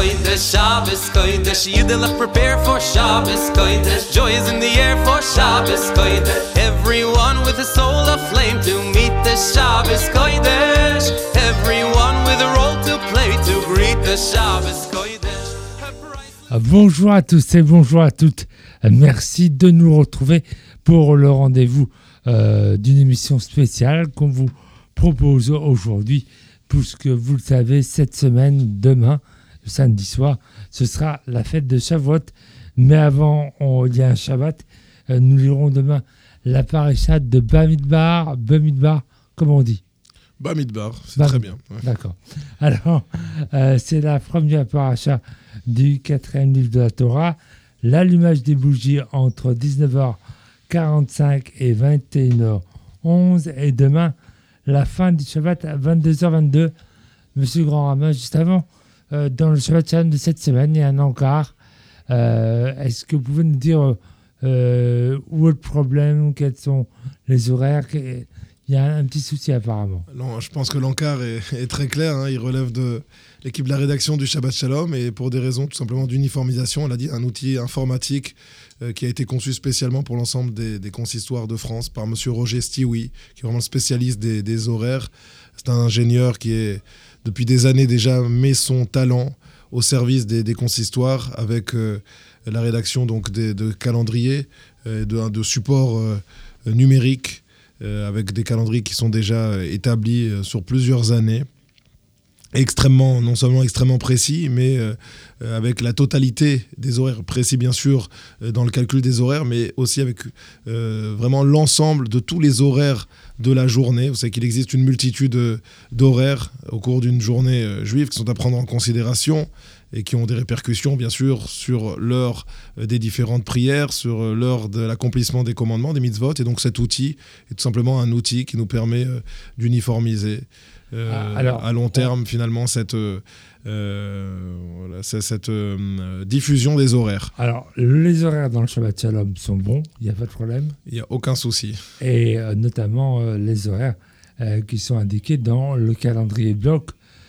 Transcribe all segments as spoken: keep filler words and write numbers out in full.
Kodesh, Shabbos Kodesh. Yiddelach prepare for Shabbos Kodesh. Joy is in the air for Shabbos Kodesh. Everyone with a soul aflame to meet the Shabbos Kodesh. Everyone with a role to play to greet the Shabbos Kodesh. Bonjour à tous et bonjour à toutes. Merci de nous retrouver pour le rendez-vous euh, d'une émission spéciale qu'on vous propose aujourd'hui. Puisque vous le savez, cette semaine, demain, le samedi soir, ce sera la fête de Shavuot. Mais avant, on, il y a un Shabbat. Euh, nous lirons demain la parasha de Bamidbar. Bamidbar, comment on dit ? Bamidbar, c'est Bam... très bien. Ouais. D'accord. Alors, euh, c'est la première parasha du quatrième livre de la Torah. L'allumage des bougies entre dix-neuf heures quarante-cinq et vingt et une heures onze. Et demain, la fin du Shabbat à vingt-deux heures vingt-deux. Monsieur Grand Ramin, juste avant, euh, dans le Shabbat Shalom de cette semaine, il y a un encart. Euh, est-ce que vous pouvez nous dire euh, où est le problème, quels sont les horaires ? Il y a un petit souci apparemment. Non, je pense que l'encart est, est très clair. Hein. Il relève de l'équipe de la rédaction du Shabbat Shalom et pour des raisons tout simplement d'uniformisation, on l'a dit, un outil informatique euh, qui a été conçu spécialement pour l'ensemble des, des consistoires de France par monsieur Roger Stioui, qui est vraiment le spécialiste des, des horaires. C'est un ingénieur qui est, depuis des années déjà, met son talent au service des, des consistoires avec euh, la rédaction donc, des, de calendriers, euh, de, de supports euh, numériques, euh, avec des calendriers qui sont déjà établis euh, sur plusieurs années. Extrêmement, non seulement extrêmement précis, mais euh, avec la totalité des horaires, précis bien sûr euh, dans le calcul des horaires, mais aussi avec euh, vraiment l'ensemble de tous les horaires de la journée. Vous savez qu'il existe une multitude euh, d'horaires au cours d'une journée euh, juive qui sont à prendre en considération et qui ont des répercussions bien sûr sur l'heure euh, des différentes prières, sur euh, l'heure de l'accomplissement des commandements, des mitzvot. Et donc cet outil est tout simplement un outil qui nous permet euh, d'uniformiser Euh, Alors, à long terme, on... finalement, cette, euh, voilà, cette euh, diffusion des horaires. Alors, les horaires dans le Shabbat Shalom sont bons, il n'y a pas de problème. Il n'y a aucun souci. Et euh, notamment euh, les horaires euh, qui sont indiqués dans le calendrier bloc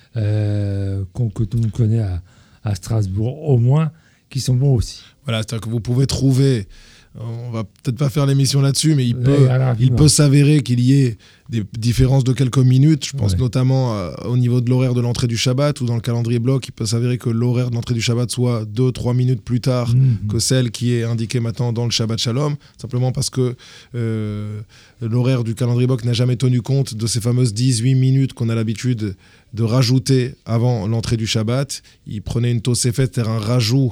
euh, qu'on, que tout le monde connaît à, à Strasbourg, au moins, qui sont bons aussi. Voilà, c'est-à-dire que vous pouvez trouver... On va peut-être pas faire l'émission là-dessus, mais il peut, alors, il peut s'avérer qu'il y ait des différences de quelques minutes. Je pense ouais. notamment euh, au niveau de l'horaire de l'entrée du Shabbat ou dans le calendrier bloc, il peut s'avérer que l'horaire de l'entrée du Shabbat soit deux trois minutes plus tard mmh. que celle qui est indiquée maintenant dans le Shabbat Shalom, simplement parce que euh, l'horaire du calendrier bloc n'a jamais tenu compte de ces fameuses dix-huit minutes qu'on a l'habitude de rajouter avant l'entrée du Shabbat. Il prenait une tosefet, c'est-à-dire un rajout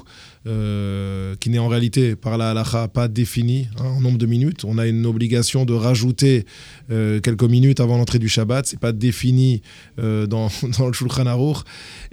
euh, qui n'est en réalité par la halacha pas défini hein, en nombre de minutes. On a une obligation de rajouter euh, quelques minutes avant l'entrée du Shabbat. C'est pas défini euh, dans, dans le Shulchan Aruch.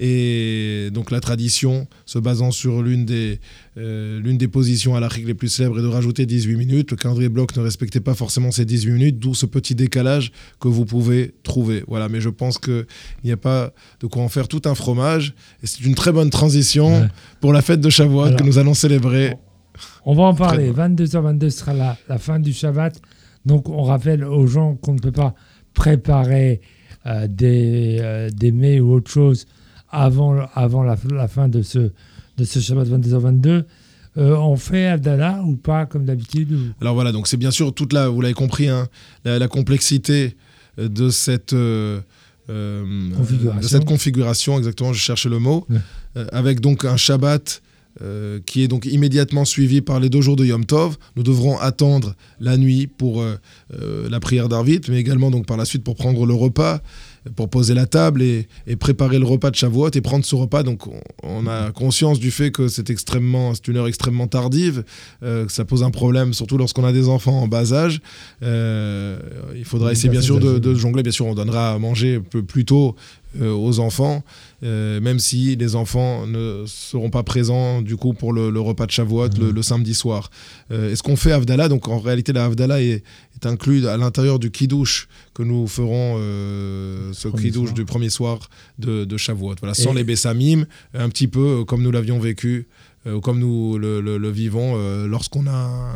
Et donc la tradition, se basant sur l'une des, euh, l'une des positions halachiques les plus célèbres, est de rajouter dix-huit minutes. Le calendrier bloc ne respectait pas forcément ces dix-huit minutes, d'où ce petit décalage que vous pouvez trouver. Voilà, mais je pense qu'il n'y a pas de quoi en faire tout un fromage. Et c'est une très bonne transition ouais. pour la fête de Shavuot Alors, que nous allons célébrer. On va en parler. vingt-deux heures vingt-deux sera la, la fin du Shabbat. Donc, on rappelle aux gens qu'on ne peut pas préparer euh, des, euh, des mets ou autre chose avant, avant la, la fin de ce, de ce Shabbat vingt-deux heures vingt-deux. Euh, on fait Havdalah ou pas, comme d'habitude ou... Alors voilà, donc c'est bien sûr toute la, vous l'avez compris, hein, la, la complexité de cette... Euh, Euh, de cette configuration, exactement, je cherchais le mot, ouais. euh, avec donc un Shabbat euh, qui est donc immédiatement suivi par les deux jours de Yom Tov. Nous devrons attendre la nuit pour euh, euh, la prière d'Arvit, mais également donc par la suite pour prendre le repas, pour poser la table et, et préparer le repas de Shavuot et prendre ce repas. Donc on, on a conscience du fait que c'est extrêmement, c'est une heure extrêmement tardive, euh, que ça pose un problème, surtout lorsqu'on a des enfants en bas âge. Euh, il faudra essayer bien sûr de, de jongler. Bien sûr, on donnera à manger un peu plus tôt euh, aux enfants, euh, même si les enfants ne seront pas présents du coup pour le, le repas de Shavuot mmh. le, le samedi soir. Euh, est-ce qu'on fait Havdalah ? Donc en réalité, la Havdalah est, est inclus à l'intérieur du Kiddush que nous ferons, euh, ce Kiddush du premier soir de, de Shavuot. Voilà, sans et... les Bessamim, un petit peu comme nous l'avions vécu euh, comme nous le, le, le vivons euh, lorsqu'on a un,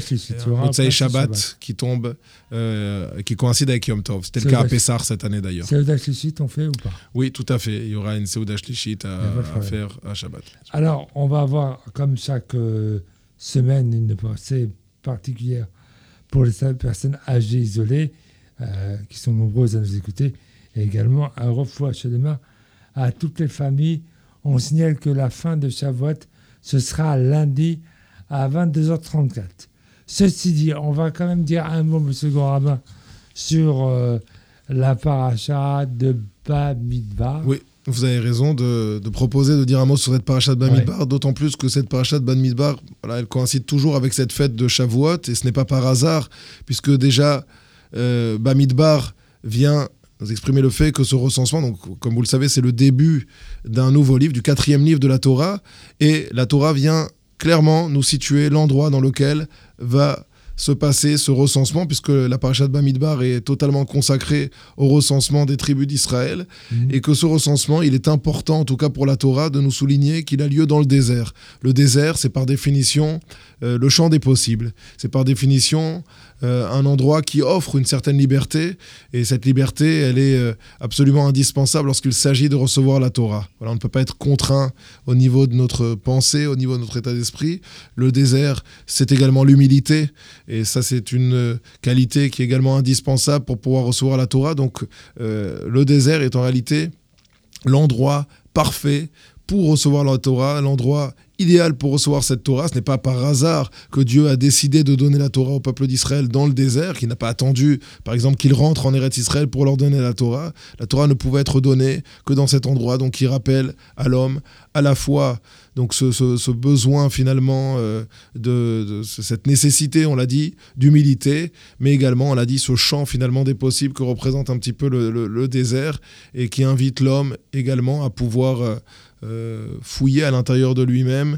un Motsei Shabbat, Shabbat qui tombe, euh, qui coïncide avec Yom Tov. C'était le cas à Pessah cette année d'ailleurs. Seudah Shlishit, on fait ou pas? Oui, tout à fait. Il y aura une Seudah Shlishit à, à faire à Shabbat. Alors, on va avoir, comme chaque euh, semaine, une pensée particulière pour les personnes âgées isolées, euh, qui sont nombreuses à nous écouter, et également un refoua shelema à toutes les familles. On signale que la fin de Shavuot, ce sera lundi à vingt-deux heures trente-quatre. Ceci dit, on va quand même dire un mot, M. Gorabin, sur euh, la paracha de Bamidbar. Oui, vous avez raison de, de proposer de dire un mot sur cette paracha de Bamidbar, ouais. D'autant plus que cette paracha de Bamidbar, voilà, elle coïncide toujours avec cette fête de Shavuot, et ce n'est pas par hasard, puisque déjà, euh, Bamidbar vient nous exprimer le fait que ce recensement, donc, comme vous le savez, c'est le début d'un nouveau livre, du quatrième livre de la Torah, et la Torah vient clairement nous situer l'endroit dans lequel va se passer ce recensement, puisque la paracha de Bamidbar est totalement consacrée au recensement des tribus d'Israël, mmh. et que ce recensement, il est important, en tout cas pour la Torah, de nous souligner qu'il a lieu dans le désert. Le désert, c'est par définition euh, le champ des possibles. C'est par définition euh, un endroit qui offre une certaine liberté, et cette liberté, elle est euh, absolument indispensable lorsqu'il s'agit de recevoir la Torah. Voilà, on ne peut pas être contraint au niveau de notre pensée, au niveau de notre état d'esprit. Le désert, c'est également l'humilité, et ça, c'est une qualité qui est également indispensable pour pouvoir recevoir la Torah. Donc, euh, le désert est en réalité l'endroit parfait pour recevoir la Torah, l'endroit idéal pour recevoir cette Torah. Ce n'est pas par hasard que Dieu a décidé de donner la Torah au peuple d'Israël dans le désert, qu'il n'a pas attendu, par exemple, qu'ils rentrent en Eretz Israël pour leur donner la Torah. La Torah ne pouvait être donnée que dans cet endroit, donc qui rappelle à l'homme à la fois donc ce, ce, ce besoin finalement euh, de, de cette nécessité, on l'a dit, d'humilité, mais également, on l'a dit, ce champ finalement des possibles que représente un petit peu le, le, le désert, et qui invite l'homme également à pouvoir euh, euh, fouiller à l'intérieur de lui-même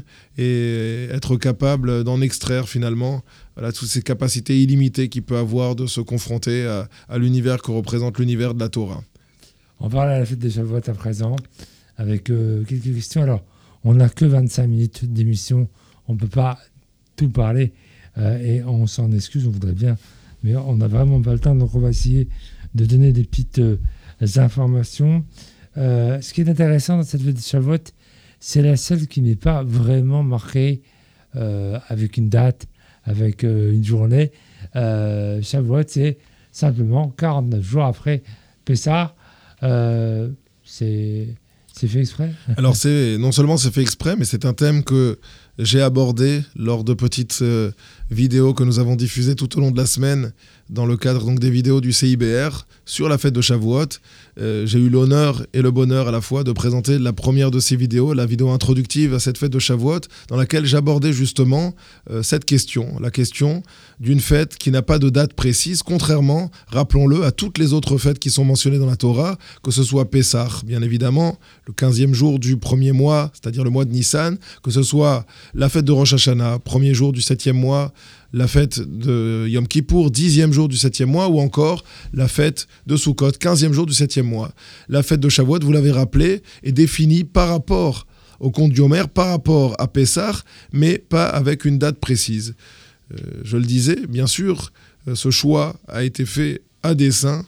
et être capable d'en extraire finalement voilà, toutes ces capacités illimitées qu'il peut avoir de se confronter à, à l'univers que représente l'univers de la Torah. On parle à la fête des Shavuot à présent avec euh, quelques questions. Alors, on n'a que vingt-cinq minutes d'émission, on ne peut pas tout parler euh, et on s'en excuse, on voudrait bien, mais on n'a vraiment pas le temps, donc on va essayer de donner des petites euh, informations. Euh, ce qui est intéressant dans cette fête de Shavuot, c'est la seule qui n'est pas vraiment marquée euh, avec une date, avec euh, une journée. Euh, Shavuot, c'est simplement quarante-neuf jours après Pessah. Euh, c'est... C'est fait exprès ? Alors, c'est, non seulement c'est fait exprès, mais c'est un thème que j'ai abordé lors de petites euh, vidéos que nous avons diffusées tout au long de la semaine dans le cadre donc, des vidéos du C I B R sur la fête de Shavuot. Euh, j'ai eu l'honneur et le bonheur à la fois de présenter la première de ces vidéos, la vidéo introductive à cette fête de Shavuot, dans laquelle j'abordais justement euh, cette question, la question d'une fête qui n'a pas de date précise, contrairement, rappelons-le, à toutes les autres fêtes qui sont mentionnées dans la Torah, que ce soit Pessah, bien évidemment, le quinzième jour du premier mois, c'est-à-dire le mois de Nissan, que ce soit la fête de Rosh Hashanah, premier jour du septième mois, la fête de Yom Kippour, dixième jour du septième mois, ou encore la fête de Sukkot, quinzième jour du septième mois. La fête de Shavuot, vous l'avez rappelé, est définie par rapport au compte du Homer, par rapport à Pessah, mais pas avec une date précise. Euh, je le disais, bien sûr, euh, ce choix a été fait à dessein,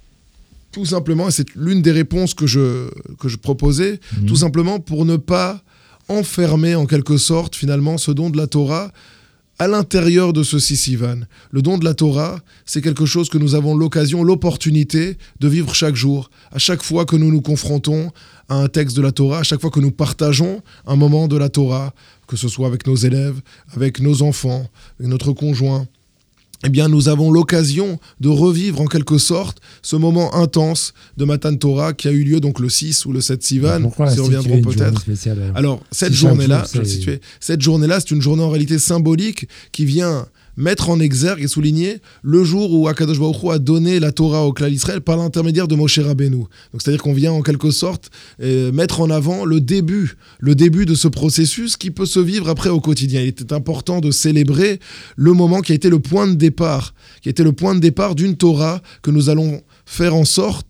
tout simplement, et c'est l'une des réponses que je, que je proposais, mmh. tout simplement pour ne pas enfermer en quelque sorte finalement ce don de la Torah à l'intérieur de ce Sivan. Le don de la Torah, c'est quelque chose que nous avons l'occasion, l'opportunité de vivre chaque jour. À chaque fois que nous nous confrontons à un texte de la Torah, à chaque fois que nous partageons un moment de la Torah, que ce soit avec nos élèves, avec nos enfants, avec notre conjoint, eh bien, nous avons l'occasion de revivre en quelque sorte ce moment intense de Matan Torah qui a eu lieu donc le six ou le sept Sivan, si reviendront peut-être. Alors, cette si journée-là, jour, je le situer, cette journée-là, c'est une journée en réalité symbolique qui vient mettre en exergue et souligner le jour où Akadosh Baruch Hu a donné la Torah au Klal Israël par l'intermédiaire de Moshe Rabbeinu. Donc, c'est-à-dire qu'on vient en quelque sorte euh, mettre en avant le début, le début de ce processus qui peut se vivre après au quotidien. Il était important de célébrer le moment qui a été le point de départ, qui a été le point de départ d'une Torah que nous allons faire en sorte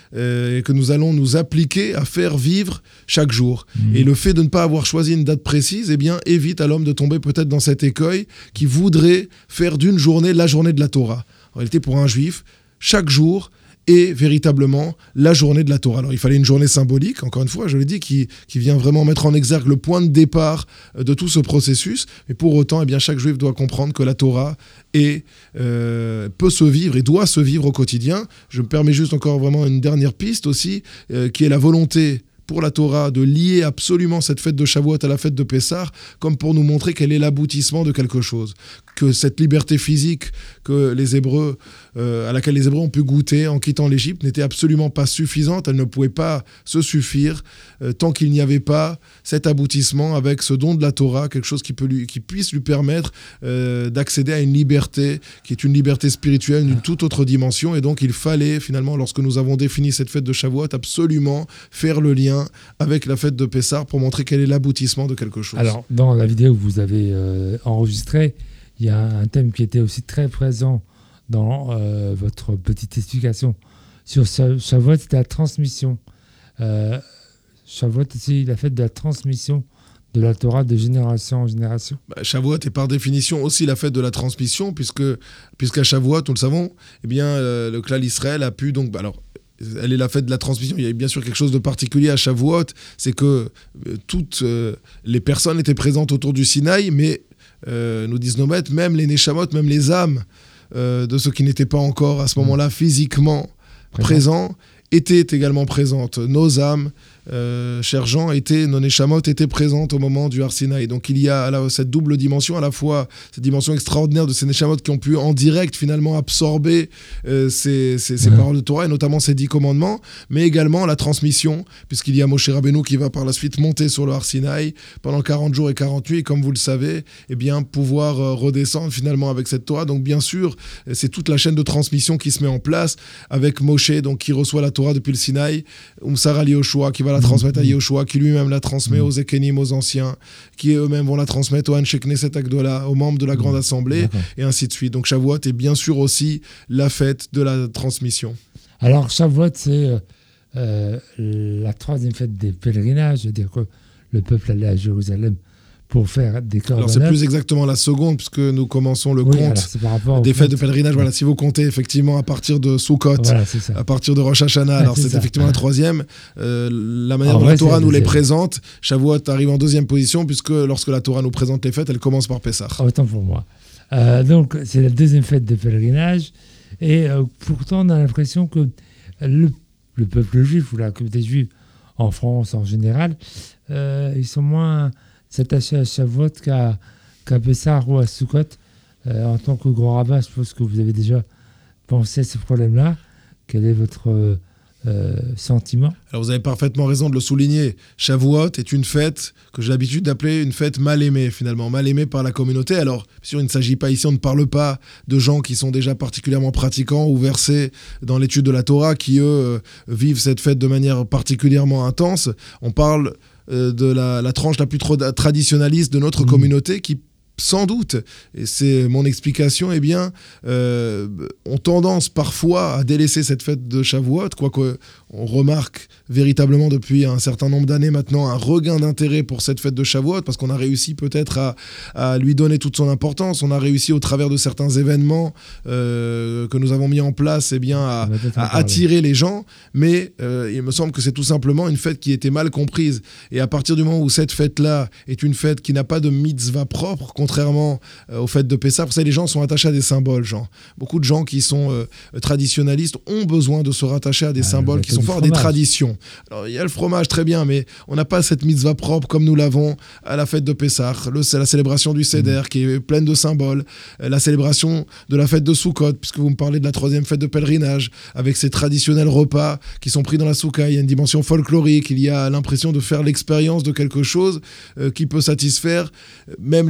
euh, et que nous allons nous appliquer à faire vivre chaque jour. Mmh. Et le fait de ne pas avoir choisi une date précise, eh bien, évite à l'homme de tomber peut-être dans cet écueil qui voudrait faire d'une journée la journée de la Torah. En réalité, pour un juif, chaque jour est véritablement la journée de la Torah. Alors, il fallait une journée symbolique, encore une fois, je l'ai dit, qui, qui vient vraiment mettre en exergue le point de départ de tout ce processus. Mais pour autant, eh bien, chaque juif doit comprendre que la Torah est, euh, peut se vivre et doit se vivre au quotidien. Je me permets juste encore vraiment une dernière piste aussi, euh, qui est la volonté pour la Torah de lier absolument cette fête de Shavuot à la fête de Pessah, comme pour nous montrer qu'elle est l'aboutissement de quelque chose. Que cette liberté physique que les Hébreux, euh, à laquelle les Hébreux ont pu goûter en quittant l'Égypte n'était absolument pas suffisante. Elle ne pouvait pas se suffire euh, tant qu'il n'y avait pas cet aboutissement avec ce don de la Torah, quelque chose qui, peut lui, qui puisse lui permettre euh, d'accéder à une liberté qui est une liberté spirituelle d'une toute autre dimension. Et donc il fallait finalement, lorsque nous avons défini cette fête de Shavuot, absolument faire le lien avec la fête de Pessah pour montrer quel est l'aboutissement de quelque chose. Alors, dans la vidéo que vous avez euh, enregistrée, il y a un thème qui était aussi très présent dans euh, votre petite explication sur Shavuot, c'était la transmission. Euh, Shavuot, c'est la fête de la transmission de la Torah de génération en génération. Bah, Shavuot est par définition aussi la fête de la transmission, puisque puisqu'à Shavuot, nous le savons, eh bien, euh, le clan Israël a pu donc... Bah, alors, elle est la fête de la transmission. Il y a bien sûr quelque chose de particulier à Shavuot, c'est que euh, toutes euh, les personnes étaient présentes autour du Sinaï, mais euh, nous disent nos maîtres, même les Neshamot, même les âmes euh, de ceux qui n'étaient pas encore à ce moment-là physiquement Présent. présents, étaient également présentes. Nos âmes, euh, chers gens, étaient, nos Neshamot étaient présentes au moment du Har Sinaï. Donc il y a là, cette double dimension, à la fois cette dimension extraordinaire de ces Neshamot qui ont pu en direct finalement absorber euh, ces, ces, ces ouais. paroles de Torah, et notamment ces dix commandements, mais également la transmission, puisqu'il y a Moshe Rabbeinu qui va par la suite monter sur le Har Sinaï pendant quarante jours et quarante nuits, et comme vous le savez, eh bien, pouvoir euh, redescendre finalement avec cette Torah. Donc bien sûr, c'est toute la chaîne de transmission qui se met en place, avec Moshe donc, qui reçoit la Torah depuis le Sinaï, Umsar al Yoshua qui va la transmettre à Yoshua, qui lui-même la transmet aux Ekenim, aux anciens, qui eux-mêmes vont la transmettre aux Anshe Knesset Agdola, aux membres de la Grande Assemblée, D'accord. et ainsi de suite. Donc Shavuot est bien sûr aussi la fête de la transmission. Alors Shavuot, c'est euh, la troisième fête des pèlerinages, c'est-à-dire que le peuple allait à Jérusalem pour faire des korbanot. Alors c'est plus exactement la seconde, puisque nous commençons le oui, compte des fêtes de pèlerinage. Voilà, si vous comptez effectivement à partir de Sukkot, voilà, à partir de Rosh Hashanah, alors c'est, c'est effectivement la troisième. Euh, la manière dont la Torah nous les présente, Shavuot arrive en deuxième position, puisque lorsque la Torah nous présente les fêtes, elle commence par Pessah. Autant pour moi. Euh, donc c'est la deuxième fête de pèlerinage, et euh, pourtant on a l'impression que le, le peuple juif ou la communauté juive en France en général, euh, ils sont moins s'attacher à Shavuot qu'à, qu'à Pessah ou à Sukkot. Euh, en tant que grand rabbin, je pense que vous avez déjà pensé à ce problème-là. Quel est votre euh, euh, sentiment ? Alors vous avez parfaitement raison de le souligner. Shavuot est une fête que j'ai l'habitude d'appeler une fête mal aimée, finalement, mal aimée par la communauté. Alors, bien sûr, il ne s'agit pas ici, on ne parle pas de gens qui sont déjà particulièrement pratiquants ou versés dans l'étude de la Torah, qui, eux, euh, vivent cette fête de manière particulièrement intense. On parle de la, la tranche la plus tra- traditionnaliste de notre mmh. communauté qui, sans doute, et c'est mon explication, eh bien, euh, ont tendance parfois à délaisser cette fête de Shavuot, quoique on remarque véritablement depuis un certain nombre d'années maintenant un regain d'intérêt pour cette fête de Shavuot, parce qu'on a réussi peut-être à, à lui donner toute son importance. On a réussi au travers de certains événements euh, que nous avons mis en place, eh bien, à, à attirer les gens, mais euh, il me semble que c'est tout simplement une fête qui était mal comprise. Et à partir du moment où cette fête-là est une fête qui n'a pas de mitzvah propre, contrairement euh, aux fêtes de Pessah, vous savez, les gens sont attachés à des symboles, genre. Beaucoup de gens qui sont euh, traditionnalistes ont besoin de se rattacher à des ah, symboles qui sont forts, des traditions. Alors, il y a le fromage, très bien, mais on n'a pas cette mitzvah propre comme nous l'avons à la fête de Pessah. Le, c'est la célébration du Seder mmh. qui est pleine de symboles. La célébration de la fête de Sukkot, puisque vous me parlez de la troisième fête de pèlerinage, avec ces traditionnels repas qui sont pris dans la soukha. Il y a une dimension folklorique, il y a l'impression de faire l'expérience de quelque chose euh, qui peut satisfaire même les personnes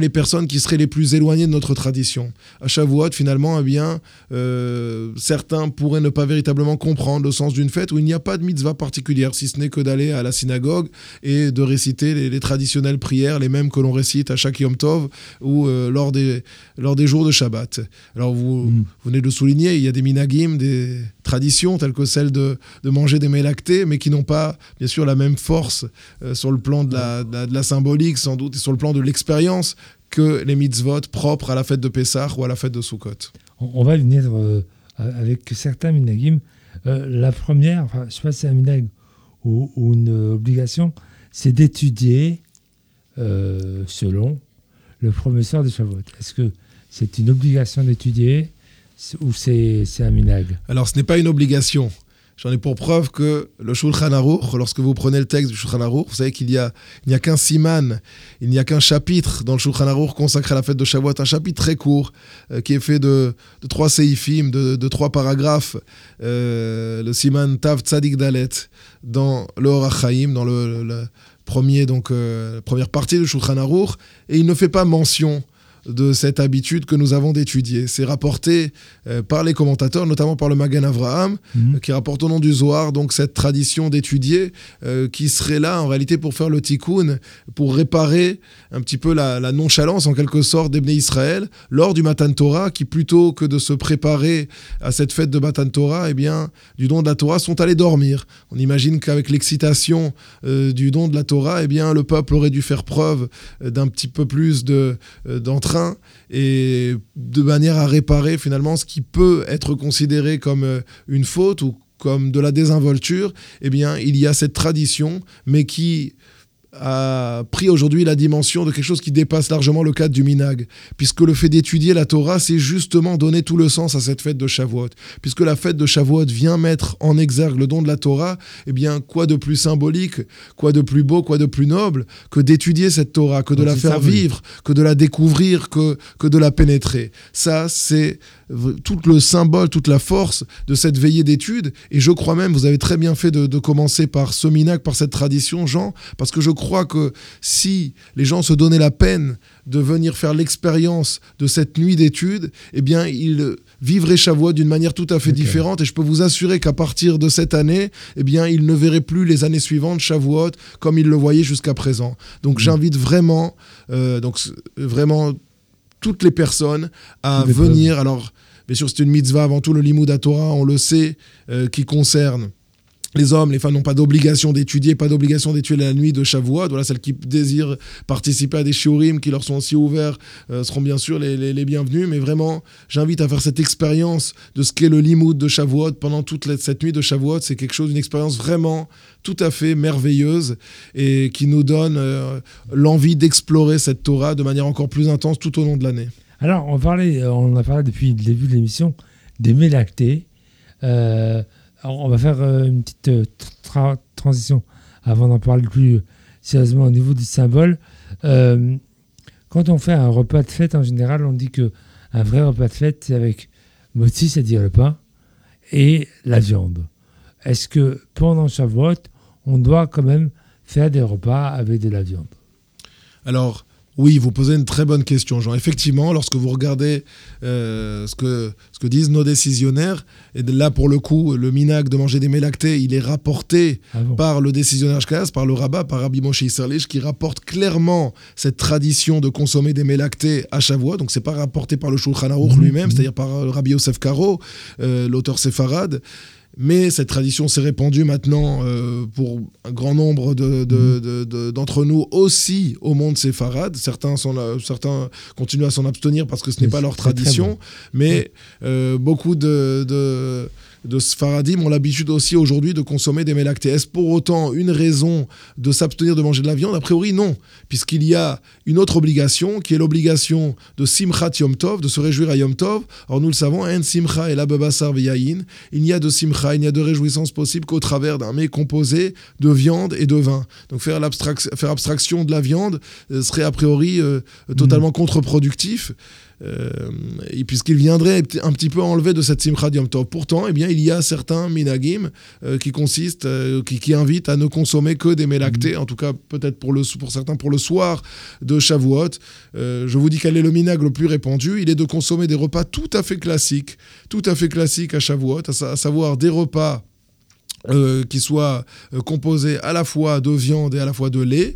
qui seraient les plus éloignés de notre tradition. À Shavuot, finalement, eh bien, euh, certains pourraient ne pas véritablement comprendre le sens d'une fête où il n'y a pas de mitzvah particulière, si ce n'est que d'aller à la synagogue et de réciter les, les traditionnelles prières, les mêmes que l'on récite à chaque Yom Tov ou euh, lors, des, lors des jours de Shabbat. Alors, vous, mmh. vous venez de le souligner, il y a des minagim, des traditions telles que celle de, de manger des mets lactés, mais qui n'ont pas, bien sûr, la même force euh, sur le plan de la, de, la, de la symbolique, sans doute, et sur le plan de l'expérience que les mitzvot propres à la fête de Pessah ou à la fête de Sukkot. On va venir euh, avec certains minagim. Euh, la première, enfin, je ne sais pas si c'est un minag ou, ou une obligation, c'est d'étudier euh, selon le premier soir de Shavuot. Est-ce que c'est une obligation d'étudier ou c'est, c'est un minag? Alors, ce n'est pas une obligation. J'en ai pour preuve que le Shulchan Aruch, lorsque vous prenez le texte du Shulchan Aruch, vous savez qu'il y a, il n'y a qu'un siman, il n'y a qu'un chapitre dans le Shulchan Aruch consacré à la fête de Shavuot, un chapitre très court euh, qui est fait de, de trois séifim, de, de trois paragraphes, euh, le siman Tav Tzadik Dalet dans le Orach Chaim, dans le, le, le premier, donc, euh, la première partie du Shulchan Aruch, et il ne fait pas mention de cette habitude que nous avons d'étudier. C'est rapporté euh, par les commentateurs, notamment par le Magen Avraham, mmh. euh, qui rapporte au nom du Zohar donc cette tradition d'étudier, euh, qui serait là en réalité pour faire le tikkun, pour réparer un petit peu la, la nonchalance en quelque sorte des Bnei Israël lors du Matan Torah, qui plutôt que de se préparer à cette fête de Matan Torah, eh bien, du don de la Torah, sont allés dormir. On imagine qu'avec l'excitation euh, du don de la Torah, eh bien, le peuple aurait dû faire preuve euh, d'un petit peu plus de, euh, d'entrain et de manière à réparer finalement ce qui peut être considéré comme une faute ou comme de la désinvolture. Eh bien, il y a cette tradition, mais qui a pris aujourd'hui la dimension de quelque chose qui dépasse largement le cadre du minag, puisque le fait d'étudier la Torah, c'est justement donner tout le sens à cette fête de Shavuot. Puisque la fête de Shavuot vient mettre en exergue le don de la Torah, eh bien, quoi de plus symbolique, quoi de plus beau, quoi de plus noble que d'étudier cette Torah, que de la faire vivre, que de la découvrir, que, que de la pénétrer. Ça, c'est tout le symbole, toute la force de cette veillée d'études. Et je crois même, vous avez très bien fait de, de commencer par ce minag, par cette tradition, Jean, parce que je crois que si les gens se donnaient la peine de venir faire l'expérience de cette nuit d'études, eh bien, ils vivraient Shavuot d'une manière tout à fait okay. différente. Et je peux vous assurer qu'à partir de cette année, eh bien, ils ne verraient plus les années suivantes Shavuot comme ils le voyaient jusqu'à présent. Donc, mmh. j'invite vraiment, euh, donc, vraiment toutes les personnes à les venir. Preuves. Alors, bien sûr, c'est une mitzvah avant tout, le Limud HaTorah, on le sait, euh, qui concerne les hommes. Les femmes n'ont pas d'obligation d'étudier, pas d'obligation d'étudier la nuit de Shavuot. Voilà, celles qui désirent participer à des shiurim qui leur sont aussi ouverts euh, seront bien sûr les, les, les bienvenus. Mais vraiment, j'invite à faire cette expérience de ce qu'est le Limud de Shavuot pendant toute la, cette nuit de Shavuot. C'est quelque chose, une expérience vraiment tout à fait merveilleuse et qui nous donne euh, l'envie d'explorer cette Torah de manière encore plus intense tout au long de l'année. Alors, on, parlait, on a parlé depuis le début de l'émission des mets lactés. Euh, on va faire une petite tra- transition avant d'en parler plus sérieusement au niveau du symbole. Euh, quand on fait un repas de fête, en général, on dit qu'un vrai repas de fête, c'est avec motzi, c'est-à-dire le pain, et la viande. Est-ce que pendant Shavuot, on doit quand même faire des repas avec de la viande? Alors, oui, vous posez une très bonne question, Jean. Effectivement, lorsque vous regardez euh, ce, que, ce que disent nos décisionnaires, et là, pour le coup, le minag de manger des mets lactés, il est rapporté ah bon. par le décisionnaire Ashkenaz, par le rabbin, par Rabbi Moshe Isserlich, qui rapporte clairement cette tradition de consommer des mets lactés à Shavuot. Donc, ce n'est pas rapporté par le Shulchan Aruch mmh, lui-même, mmh. c'est-à-dire par euh, Rabbi Yosef Karo, euh, l'auteur séfarade. Mais cette tradition s'est répandue maintenant euh, pour un grand nombre de, de, de, de, d'entre nous aussi au monde séfarade. Certains, sont là, certains continuent à s'en abstenir parce que ce n'est mais pas leur tradition. Bon. Mais euh, beaucoup de, de, de Sfaradim ont l'habitude aussi aujourd'hui de consommer des mets lactés. Est-ce pour autant une raison de s'abstenir de manger de la viande? A priori, non. Puisqu'il y a une autre obligation qui est l'obligation de Simchat Yom Tov, de se réjouir à Yom Tov. Or, nous le savons, En Simcha et la Bebasar V'Yayin. Il n'y a de Simcha, il n'y a de réjouissance possible qu'au travers d'un mets composé de viande et de vin. Donc faire, faire abstraction de la viande euh, serait a priori euh, totalement mmh. contre-productif. euh, et puisqu'il viendrait un petit peu enlever de cette Simcha Yom Tov. Pourtant, eh bien, il y a certains minagim euh, qui consistent, euh, qui, qui invitent à ne consommer que des mélactés, mmh. en tout cas peut-être pour, le, pour certains pour le soir de Shavuot. Euh, je vous dis quel est le minag le plus répandu. Il est de consommer des repas tout à fait classiques, tout à fait classiques à Shavuot, à, à savoir des repas euh, qui soient euh, composés à la fois de viande et à la fois de lait.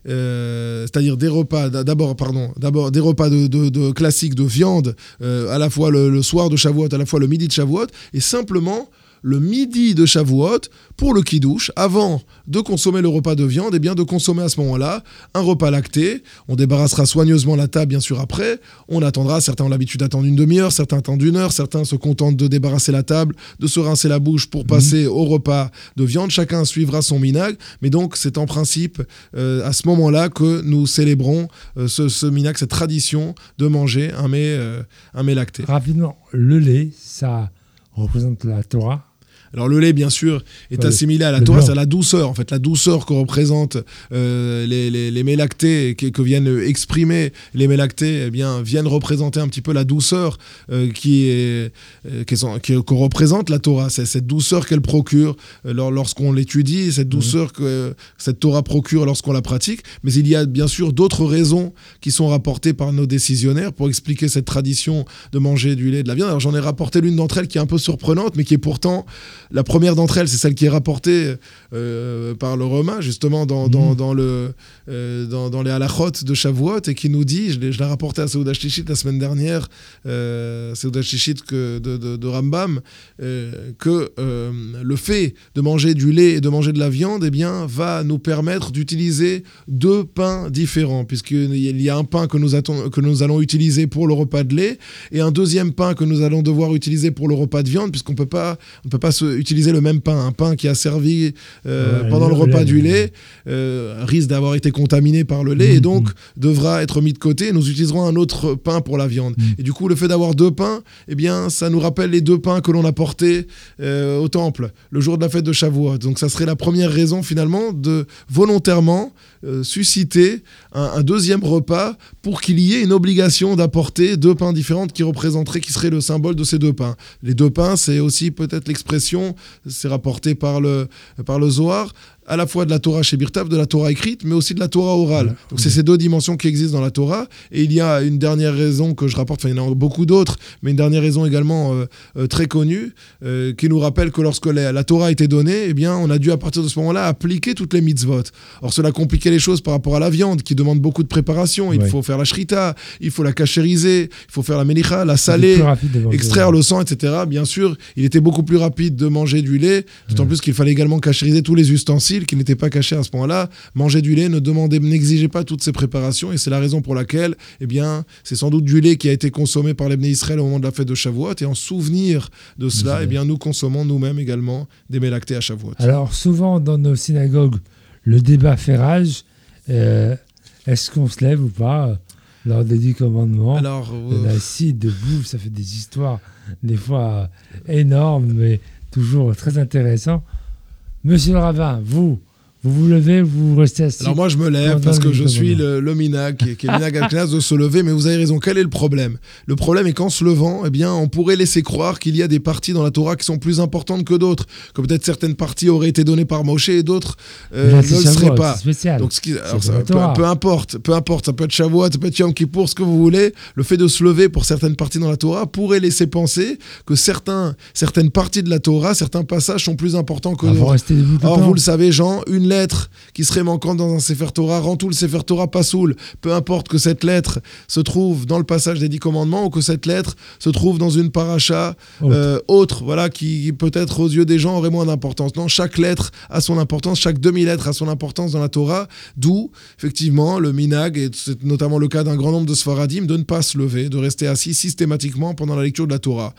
Euh, c'est-à-dire des repas d'abord pardon d'abord des repas de, de, de classiques de viande euh, à la fois le, le soir de Shavuot, à la fois le midi de Shavuot, et simplement le midi de Shavuot pour le kiddush, avant de consommer le repas de viande, et eh bien de consommer à ce moment-là un repas lacté. On débarrassera soigneusement la table bien sûr après, on attendra, certains ont l'habitude d'attendre une demi-heure, certains attendent une heure, certains se contentent de débarrasser la table, de se rincer la bouche pour mmh. passer au repas de viande, chacun suivra son minag, mais donc c'est en principe euh, à ce moment-là que nous célébrons euh, ce, ce minag, cette tradition de manger un mets, euh, un mets lacté. Rapidement, le lait, ça représente la Torah. Alors le lait, bien sûr, est ouais, assimilé à la Torah, c'est la douceur, en fait, la douceur que représentent euh, les, les, les mets lactés, que, que viennent exprimer les mets lactés, eh bien, viennent représenter un petit peu la douceur euh, qui est, euh, qui est, qui, que représente la Torah. C'est cette douceur qu'elle procure euh, lorsqu'on l'étudie, cette douceur mmh. que euh, cette Torah procure lorsqu'on la pratique. Mais il y a bien sûr d'autres raisons qui sont rapportées par nos décisionnaires pour expliquer cette tradition de manger du lait et de la viande. Alors j'en ai rapporté l'une d'entre elles qui est un peu surprenante, mais qui est pourtant... La première d'entre elles, c'est celle qui est rapportée euh, par le Roma, justement, dans, mmh. dans, dans, le, euh, dans, dans les halachot de Shavuot, et qui nous dit, je l'ai, je l'ai rapporté à Seudat Shlichit la semaine dernière, euh, Seudat Shlichit de, de, de Rambam, euh, que euh, le fait de manger du lait et de manger de la viande, eh bien, va nous permettre d'utiliser deux pains différents, puisqu'il y a un pain que nous, attend, que nous allons utiliser pour le repas de lait, et un deuxième pain que nous allons devoir utiliser pour le repas de viande, puisqu'on peut pas, on ne peut pas se utiliser le même pain. Un pain qui a servi euh, ouais, pendant le, le repas lait, du lait euh, risque d'avoir été contaminé par le lait mmh, et donc mmh. devra être mis de côté. Nous utiliserons un autre pain pour la viande. Mmh. Et du coup, le fait d'avoir deux pains, eh bien, ça nous rappelle les deux pains que l'on a portés euh, au temple le jour de la fête de Shavuot. Donc, ça serait la première raison finalement de volontairement euh, susciter un, un deuxième repas pour qu'il y ait une obligation d'apporter deux pains différents qui représenteraient, qui seraient le symbole de ces deux pains. Les deux pains, c'est aussi peut-être l'expression, c'est rapporté par le, par le Zohar, à la fois de la Torah chez Birtav, de la Torah écrite, mais aussi de la Torah orale. Ouais, Donc okay. c'est ces deux dimensions qui existent dans la Torah. Et il y a une dernière raison que je rapporte, enfin il y en a beaucoup d'autres, mais une dernière raison également euh, euh, très connue, euh, qui nous rappelle que lorsque la, la Torah a été donnée, eh bien, on a dû à partir de ce moment-là appliquer toutes les mitzvot. Or cela compliquait les choses par rapport à la viande, qui demande beaucoup de préparation. Il ouais. faut faire la shrita, il faut la cachériser, il faut faire la melicha, la saler, extraire le sang, et cetera. Bien sûr, il était beaucoup plus rapide de manger du lait, d'autant ouais. plus qu'il fallait également cachériser tous les ustensiles qui n'étaient pas cachés à ce moment-là. Manger du lait ne demandait, n'exigeait pas toutes ces préparations, et c'est la raison pour laquelle, eh bien, c'est sans doute du lait qui a été consommé par les Bnei Israël au moment de la fête de Shavuot, et en souvenir de cela, mmh. eh bien, nous consommons nous-mêmes également des mets lactés à Shavuot. Alors, souvent dans nos synagogues, le débat fait rage. Euh, est-ce qu'on se lève ou pas lors des dix commandements? Alors, euh... là, si, debout, ça fait des histoires, des fois énormes, mais toujours très intéressants. Monsieur le rabbin, vous, vous vous levez, vous restez assis? Alors moi, je me lève parce que je suis le, le minag, qui est, qui est le minag Ashkenaz de se lever, mais vous avez raison, quel est le problème? Le problème est qu'en se levant, eh bien, on pourrait laisser croire qu'il y a des parties dans la Torah qui sont plus importantes que d'autres, que peut-être certaines parties auraient été données par Moshe et d'autres euh, là, ne le seraient pas. C'est spécial. Donc, ce qui, alors, ça, peu, peu importe, peu importe, ça peut être Shavuot, ça peut être Yom Kippour, ce que vous voulez, le fait de se lever pour certaines parties dans la Torah pourrait laisser penser que certains, certaines parties de la Torah, certains passages sont plus importants que ah, d'autres. Or, vous le savez, Jean, une lettre qui serait manquante dans un Sefer Torah rend tout le Sefer Torah pasoul. Peu importe que cette lettre se trouve dans le passage des dix commandements ou que cette lettre se trouve dans une paracha autre, euh, autre voilà, qui peut-être aux yeux des gens aurait moins d'importance. Non, chaque lettre a son importance, chaque demi-lettre a son importance dans la Torah, d'où effectivement le minag, et c'est notamment le cas d'un grand nombre de Sfaradim, de ne pas se lever, de rester assis systématiquement pendant la lecture de la Torah.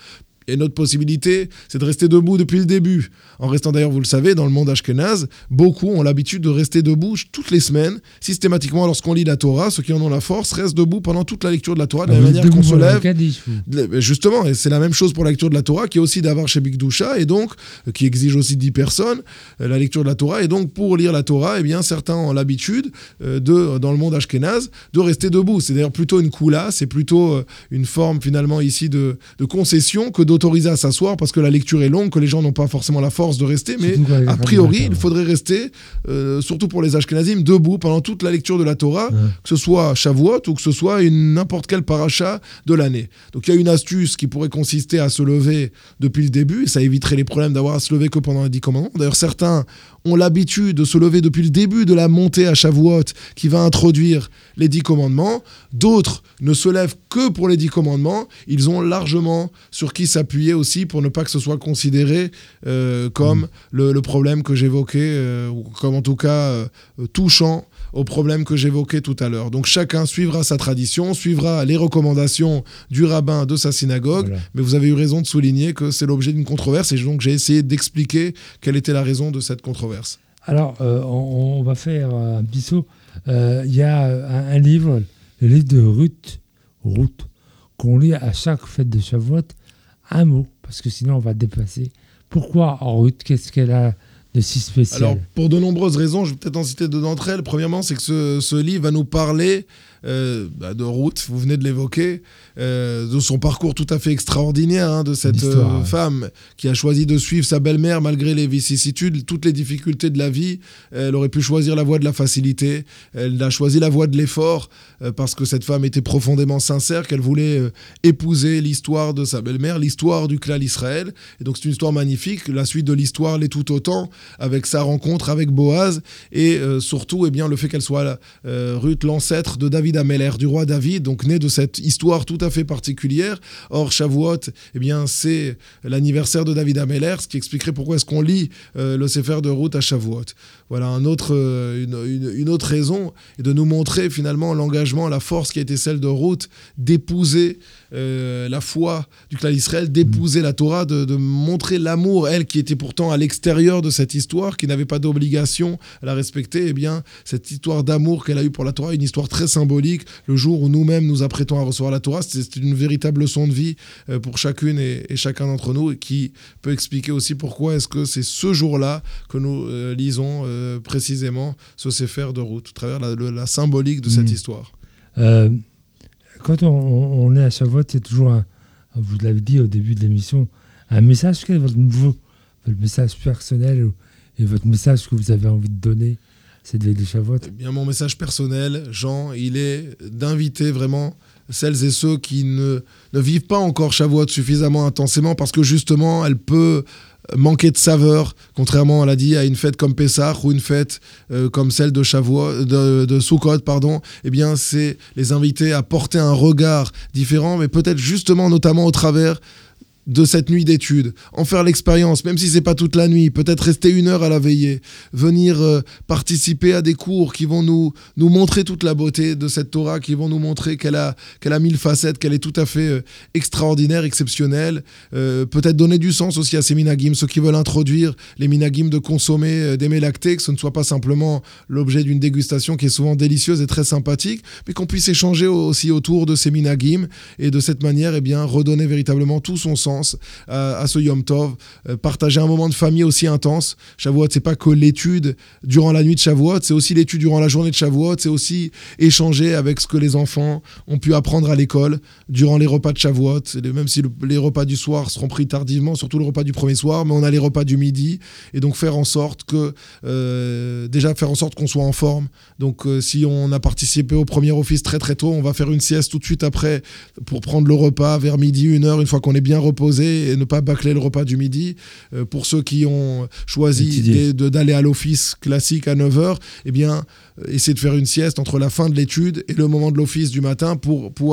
Et notre possibilité, c'est de rester debout depuis le début. En restant d'ailleurs, vous le savez, dans le monde ashkénaze, beaucoup ont l'habitude de rester debout toutes les semaines, systématiquement lorsqu'on lit la Torah. Ceux qui en ont la force restent debout pendant toute la lecture de la Torah, de la Ah, même manière qu'on se lève. Kaddish, Justement, et c'est la même chose pour la lecture de la Torah, qui est aussi d'avoir chez Bigdusha, et donc, qui exige aussi dix personnes, la lecture de la Torah. Et donc, pour lire la Torah, eh bien, certains ont l'habitude, de, dans le monde ashkénaze, de rester debout. C'est d'ailleurs plutôt une koula, c'est plutôt une forme finalement ici de, de concession que d'autoriser à s'asseoir parce que la lecture est longue, que les gens n'ont pas forcément la force de rester, mais a priori, il faudrait rester, euh, surtout pour les Ashkenazim, debout pendant toute la lecture de la Torah, ouais. que ce soit Shavuot ou que ce soit une, n'importe quel paracha de l'année. Donc il y a une astuce qui pourrait consister à se lever depuis le début, et ça éviterait les problèmes d'avoir à se lever que pendant les dix commandements. D'ailleurs, certains ont l'habitude de se lever depuis le début de la montée à Shavuot qui va introduire les dix commandements. D'autres ne se lèvent que pour les dix commandements. Ils ont largement sur qui s'appuyer aussi pour ne pas que ce soit considéré euh, comme mmh. le, le problème que j'évoquais, euh, ou comme en tout cas euh, touchant au problème que j'évoquais tout à l'heure. Donc chacun suivra sa tradition, suivra les recommandations du rabbin de sa synagogue, voilà. Mais vous avez eu raison de souligner que c'est l'objet d'une controverse, et donc j'ai essayé d'expliquer quelle était la raison de cette controverse. Alors, euh, on, on va faire un petit saut. Il euh, y a un, un livre, le livre de Ruth, Ruth, qu'on lit à chaque fête de Shavuot, un mot, parce que sinon on va dépasser. Pourquoi Ruth? Qu'est-ce qu'elle a de si spécial? Alors, pour de nombreuses raisons, je vais peut-être en citer deux d'entre elles. Premièrement, c'est que ce, ce livre va nous parler euh, bah, de Ruth, vous venez de l'évoquer, euh, de son parcours tout à fait extraordinaire, hein, de cette euh, ouais. femme qui a choisi de suivre sa belle-mère malgré les vicissitudes, toutes les difficultés de la vie. Elle aurait pu choisir la voie de la facilité, elle a choisi la voie de l'effort, euh, parce que cette femme était profondément sincère, qu'elle voulait euh, épouser l'histoire de sa belle-mère, l'histoire du clan Israël. Et donc c'est une histoire magnifique, la suite de l'histoire l'est tout autant, avec sa rencontre avec Boaz, et euh, surtout eh bien, le fait qu'elle soit euh, Ruth, l'ancêtre de David Améler, du roi David, donc né de cette histoire tout à fait particulière. Or, Shavuot, eh bien, c'est l'anniversaire de David Améler, ce qui expliquerait pourquoi est-ce qu'on lit euh, le Sefer de Ruth à Shavuot. Voilà un autre, euh, une, une, une autre raison, et de nous montrer finalement l'engagement, la force qui a été celle de Ruth, d'épouser euh, la foi du clan d'Israël, d'épouser la Torah, de, de montrer l'amour, elle qui était pourtant à l'extérieur de cette histoire, qui n'avait pas d'obligation à la respecter. Eh bien, cette histoire d'amour qu'elle a eue pour la Torah, une histoire très symbolique. Le jour où nous-mêmes nous apprêtons à recevoir la Torah, c'est une véritable leçon de vie euh, pour chacune et, et chacun d'entre nous, et qui peut expliquer aussi pourquoi est-ce que c'est ce jour-là que nous euh, lisons euh, précisément ce Sefer de Ruth, à travers la, le, la symbolique de mmh. cette histoire. Euh, quand on, on est à Shavuot, c'est toujours, un, vous l'avez dit au début de l'émission, un message. Quel est votre, nouveau, votre message personnel et votre message que vous avez envie de donner cette veille de Shavuot? Eh bien, mon message personnel, Jean, il est d'inviter vraiment celles et ceux qui ne, ne vivent pas encore Shavuot suffisamment intensément, parce que justement, elle peut manquer de saveur, contrairement, on l'a dit, à une fête comme Pessah ou une fête euh, comme celle de Shavuot, de, de Sukkot, pardon. Eh bien, c'est les inviter à porter un regard différent, mais peut-être justement, notamment au travers de cette nuit d'études, en faire l'expérience, même si c'est pas toute la nuit, peut-être rester une heure à la veillée, venir euh, participer à des cours qui vont nous, nous montrer toute la beauté de cette Torah, qui vont nous montrer qu'elle a, qu'elle a mille facettes, qu'elle est tout à fait euh, extraordinaire, exceptionnelle, euh, peut-être donner du sens aussi à ces minagim, ceux qui veulent introduire les minagim de consommer euh, des mets lactés, que ce ne soit pas simplement l'objet d'une dégustation qui est souvent délicieuse et très sympathique, mais qu'on puisse échanger aussi autour de ces minagim, et de cette manière, eh bien, redonner véritablement tout son sens À, à ce Yom Tov, euh, partager un moment de famille aussi intense. Shavuot, c'est pas que l'étude durant la nuit de Shavuot, c'est aussi l'étude durant la journée de Shavuot, c'est aussi échanger avec ce que les enfants ont pu apprendre à l'école durant les repas de Shavuot, même si le, les repas du soir seront pris tardivement, surtout le repas du premier soir, mais on a les repas du midi, et donc faire en sorte que euh, déjà faire en sorte qu'on soit en forme. Donc euh, si on a participé au premier office très très tôt, on va faire une sieste tout de suite après pour prendre le repas vers midi, une heure, une fois qu'on est bien reposé, et ne pas bâcler le repas du midi. Euh, pour ceux qui ont choisi de, de, d'aller à l'office classique à neuf heures, eh bien, euh, essayer de faire une sieste entre la fin de l'étude et le moment de l'office du matin pour pouvoir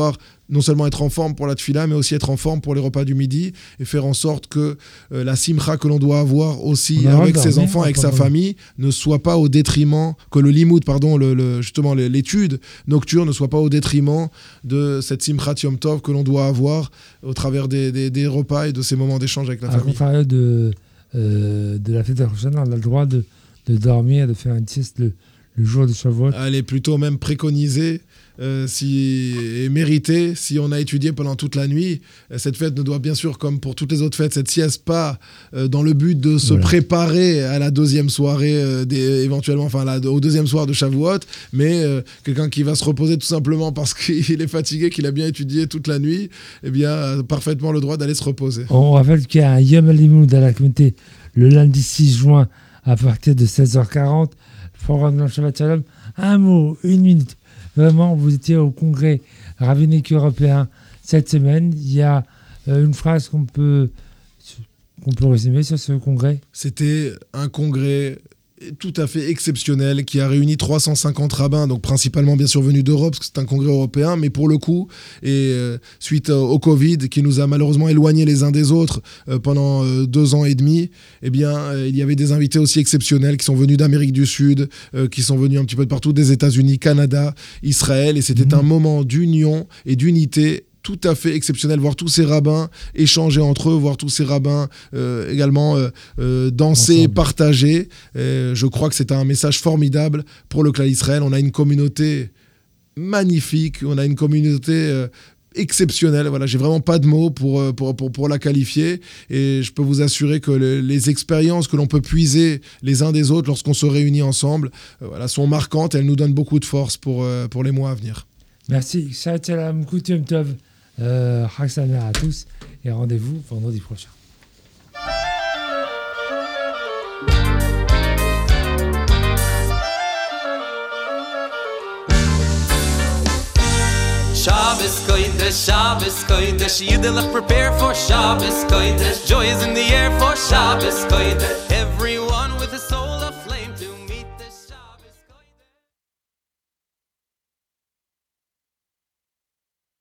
non seulement être en forme pour la tefila, mais aussi être en forme pour les repas du midi et faire en sorte que euh, la simcha que l'on doit avoir aussi avec ses dormir, enfants, avec sa famille, ne soit pas au détriment, que le limoud, pardon, le, le, justement l'étude nocturne ne soit pas au détriment de cette simcha Yom Tov que l'on doit avoir au travers des, des, des repas et de ces moments d'échange avec la à famille. À contrario de, euh, de la fête de Rosh Hashanah, on a le droit de, de dormir, de faire une sieste le, le jour de Shavuot. Elle est plutôt même préconisée euh, si, et méritée si on a étudié pendant toute la nuit. Cette fête ne doit bien sûr, comme pour toutes les autres fêtes, cette sieste pas euh, dans le but de se voilà. préparer à la deuxième soirée, euh, des, éventuellement, enfin la, au deuxième soir de Shavuot, mais euh, quelqu'un qui va se reposer tout simplement parce qu'il est fatigué, qu'il a bien étudié toute la nuit, eh bien, a parfaitement le droit d'aller se reposer. On rappelle qu'il y a un Yom Limoud à la communauté le lundi six juin à partir de seize heures quarante. Programme dans Shabbat Shalom. Un mot, une minute. Vraiment, vous étiez au congrès rabbinique européen cette semaine. Il y a euh, une phrase qu'on peut, qu'on peut résumer sur ce congrès. C'était un congrès tout à fait exceptionnel qui a réuni trois cent cinquante rabbins, donc principalement bien sûr venus d'Europe parce que c'est un congrès européen, mais pour le coup, et euh, suite au Covid qui nous a malheureusement éloignés les uns des autres euh, pendant euh, deux ans et demi, eh bien euh, il y avait des invités aussi exceptionnels qui sont venus d'Amérique du Sud, euh, qui sont venus un petit peu de partout, des États-Unis, Canada, Israël, et c'était mmh. un moment d'union et d'unité tout à fait exceptionnel, voir tous ces rabbins échanger entre eux, voir tous ces rabbins euh, également euh, euh, danser, ensemble. Partager. Et je crois que c'est un message formidable pour le clan Israël. On a une communauté magnifique, on a une communauté euh, exceptionnelle. Voilà, j'ai vraiment pas de mots pour, pour, pour, pour la qualifier, et je peux vous assurer que le, les expériences que l'on peut puiser les uns des autres lorsqu'on se réunit ensemble euh, voilà, sont marquantes, elles nous donnent beaucoup de force pour, euh, pour les mois à venir. Merci. Shabbat Shalom, Yom Tov. Euh, Chag Sameach à tous et rendez-vous vendredi prochain. Shabbos Kodesh, Shabbos Kodesh, Yiddelach prepare for Shabbos Kodesh. Joy is in the air for Shabbos Kodesh. Everyone